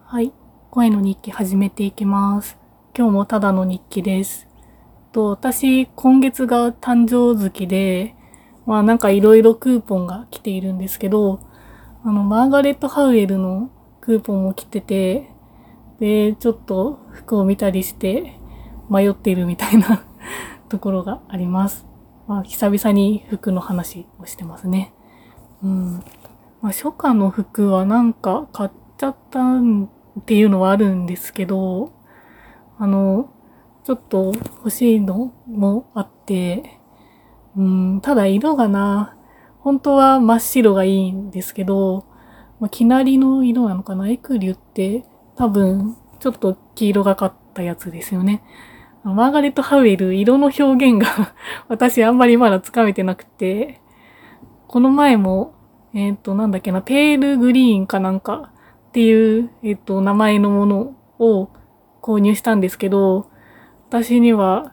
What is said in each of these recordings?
はい。声の日記始めていきます。今日もただの日記です。私、今月が誕生月で、なんかいろいろクーポンが来ているんですけど、マーガレット・ハウエルのクーポンも来てて、で、ちょっと服を見たりして迷っているみたいなところがあります。久々に服の話をしてますね。うん。初夏の服はなんか買っちゃったっていうのはあるんですけど、あの、ちょっと欲しいのもあって、ただ色が本当は真っ白がいいんですけど、生成りの色なのかな。エクリュって多分ちょっと黄色がかったやつですよね。マーガレット・ハウエル、色の表現が私あんまりまだつかめてなくて、この前も、なんだっけな、ペールグリーンかなんかっていう、名前のものを購入したんですけど、私には、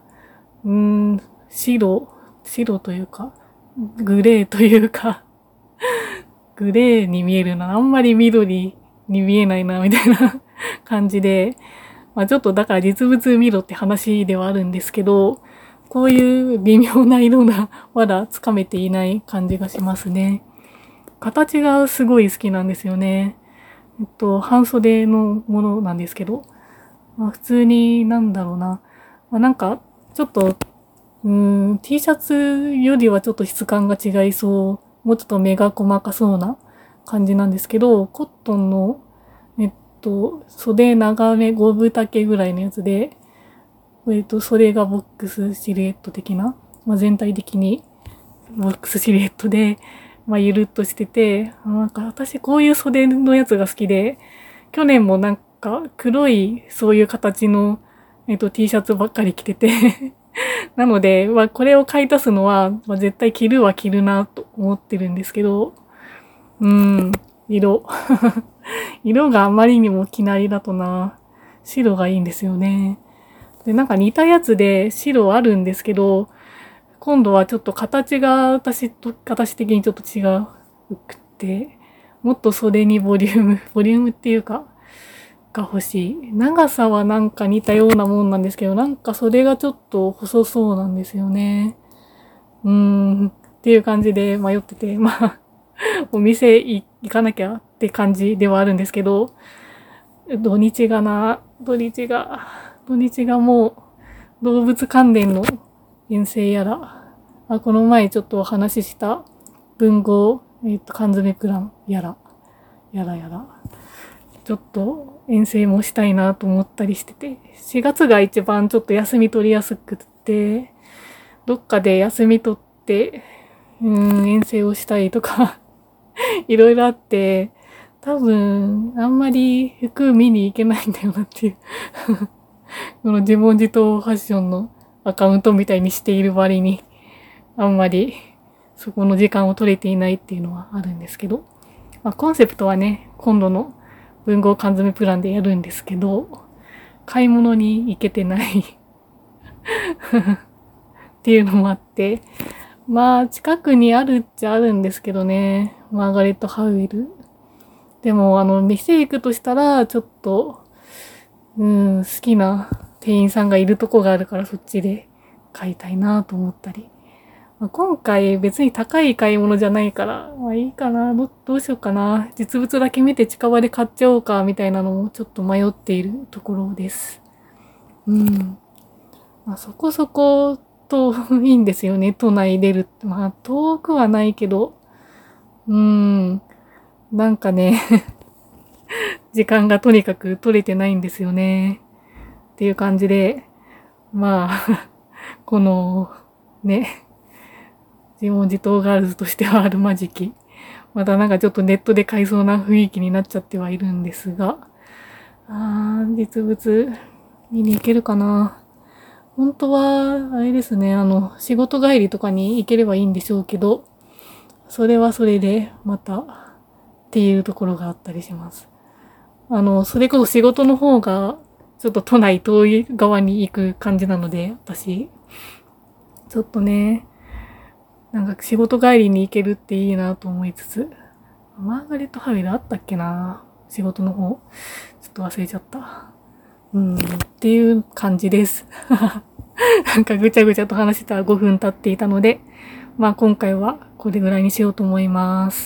白というか、グレーというか、グレーに見えるな。あんまり緑に見えないな、みたいな感じで、ちょっとだから実物見ろって話ではあるんですけど、こういう微妙な色がまだつかめていない感じがしますね。形がすごい好きなんですよね。半袖のものなんですけど、普通になんだろうな。なんか、ちょっと、T シャツよりはちょっと質感が違いそう。もうちょっと目が細かそうな感じなんですけど、コットンの、袖長め5分丈ぐらいのやつで、袖がボックスシルエット的な、全体的にボックスシルエットで、ゆるっとしてて、なんか私こういう袖のやつが好きで、去年もなんか黒いそういう形の、T シャツばっかり着ててなので、これを買い足すのは、絶対着るは着るなと思ってるんですけど、うーん、色。色があまりにも生成りだと白がいいんですよね。で、なんか似たやつで白あるんですけど、今度はちょっと形が形的にちょっと違うくって、もっと袖にボリュームっていうか、が欲しい。長さはなんか似たようなもんなんですけど、なんか袖がちょっと細そうなんですよね。っていう感じで迷ってて、お店行かなきゃって感じではあるんですけど、土日がもう動物関連の遠征やら、この前ちょっとお話しした文豪、缶詰プランやら、やら、ちょっと遠征もしたいなと思ったりしてて、4月が一番ちょっと休み取りやすくって、どっかで休み取って、遠征をしたいとかいろいろあって、多分、あんまり服見に行けないんだよなっていうこの自問自答ファッションのアカウントみたいにしている割に、あんまりそこの時間を取れていないっていうのはあるんですけど、コンセプトはね、今度の文豪缶詰プランでやるんですけど、買い物に行けてないっていうのもあって、近くにあるっちゃあるんですけどね、マーガレット・ハウエル。でも、店行くとしたら、ちょっと、好きな店員さんがいるとこがあるからそっちで買いたいなと思ったり。今回別に高い買い物じゃないから、いいかな、どうしようかな。実物だけ見て近場で買っちゃおうか、みたいなのもちょっと迷っているところです。そこそこ遠いいんですよね、都内出るって。遠くはないけど、なんかね時間がとにかく取れてないんですよね。っていう感じで、この、ね、自問自答ガールズとしてはあるまじき。またなんかちょっとネットで買いそうな雰囲気になっちゃってはいるんですが、実物見に行けるかな。本当は、あれですね、仕事帰りとかに行ければいいんでしょうけど、それはそれで、また、っていうところがあったりします。それこそ仕事の方が、ちょっと都内遠い側に行く感じなので、私、ちょっとね、なんか仕事帰りに行けるっていいなと思いつつ、マーガレットハウエルあったっけな仕事の方。ちょっと忘れちゃった。っていう感じです。なんかぐちゃぐちゃと話してたら5分経っていたので、まあ今回はこれぐらいにしようと思います。